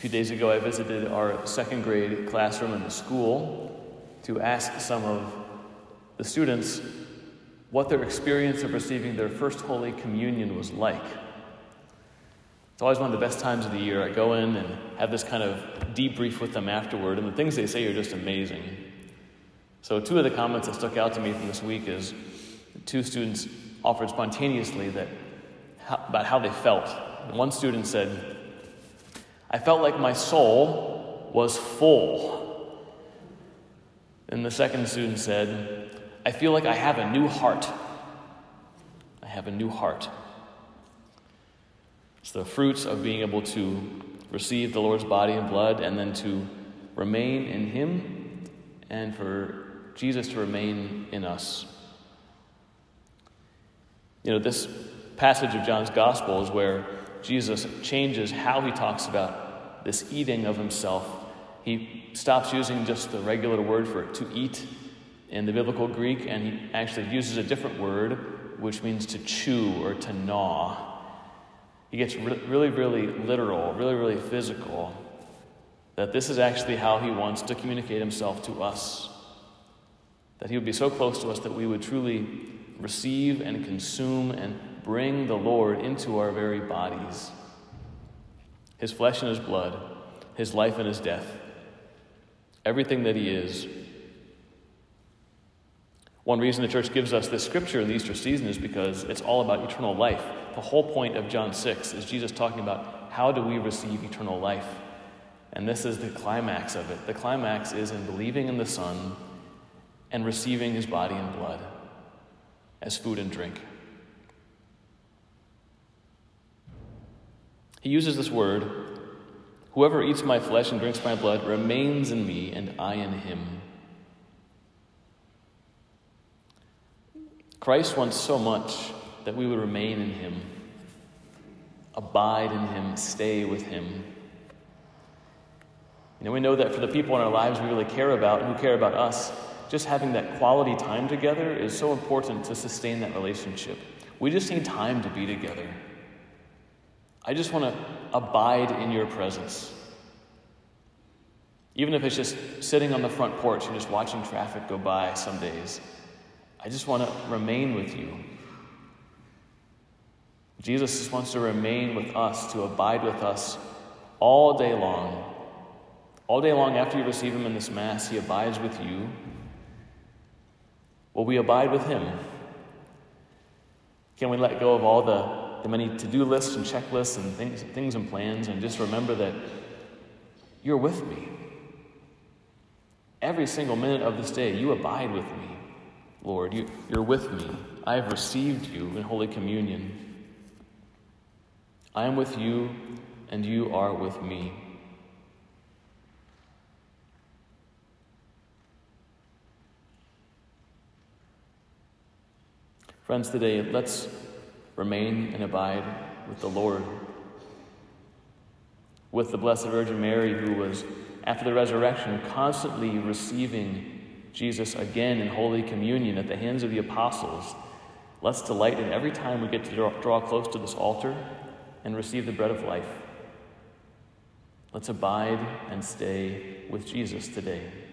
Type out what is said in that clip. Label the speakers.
Speaker 1: few days ago, I visited our second grade classroom in the school to ask some of the students what their experience of receiving their first Holy Communion was like. It's always one of the best times of the year. I go in and have this kind of debrief with them afterward, and the things they say are just amazing. So two of the comments that stuck out to me from this week is two students offered spontaneously about how they felt. One student said, "I felt like my soul was full." And the second student said, "I feel like I have a new heart. I have a new heart." It's the fruits of being able to receive the Lord's body and blood and then to remain in Him and for Jesus to remain in us. This passage of John's Gospel is where Jesus changes how He talks about this eating of Himself. He stops using just the regular word for to eat in the biblical Greek, and He actually uses a different word, which means to chew or to gnaw. He gets really, really literal, really, really physical, that this is actually how He wants to communicate Himself to us. That He would be so close to us that we would truly receive and consume and bring the Lord into our very bodies. His flesh and His blood, His life and His death, everything that He is. One reason the church gives us this scripture in the Easter season is because it's all about eternal life. The whole point of John 6 is Jesus talking about how do we receive eternal life. And this is the climax of it. The climax is in believing in the Son and receiving His body and blood as food and drink. He uses this word, "Whoever eats my flesh and drinks my blood remains in me and I in him." Christ wants so much that we would remain in Him, abide in Him, stay with Him. We know that for the people in our lives we really care about and who care about us, just having that quality time together is so important to sustain that relationship. We just need time to be together. I just want to abide in your presence. Even if it's just sitting on the front porch and just watching traffic go by some days, I just want to remain with you. Jesus just wants to remain with us, to abide with us all day long. All day long after you receive Him in this Mass, He abides with you. Will we abide with Him? Can we let go of all the many to-do lists and checklists and things and plans and just remember that you're with me? Every single minute of this day, you abide with me. Lord, you're with me. I have received you in Holy Communion. I am with you, and you are with me. Friends, today, let's remain and abide with the Lord. With the Blessed Virgin Mary, who was, after the resurrection, constantly receiving Jesus again in Holy Communion at the hands of the apostles. Let's delight in every time we get to draw close to this altar and receive the bread of life. Let's abide and stay with Jesus today.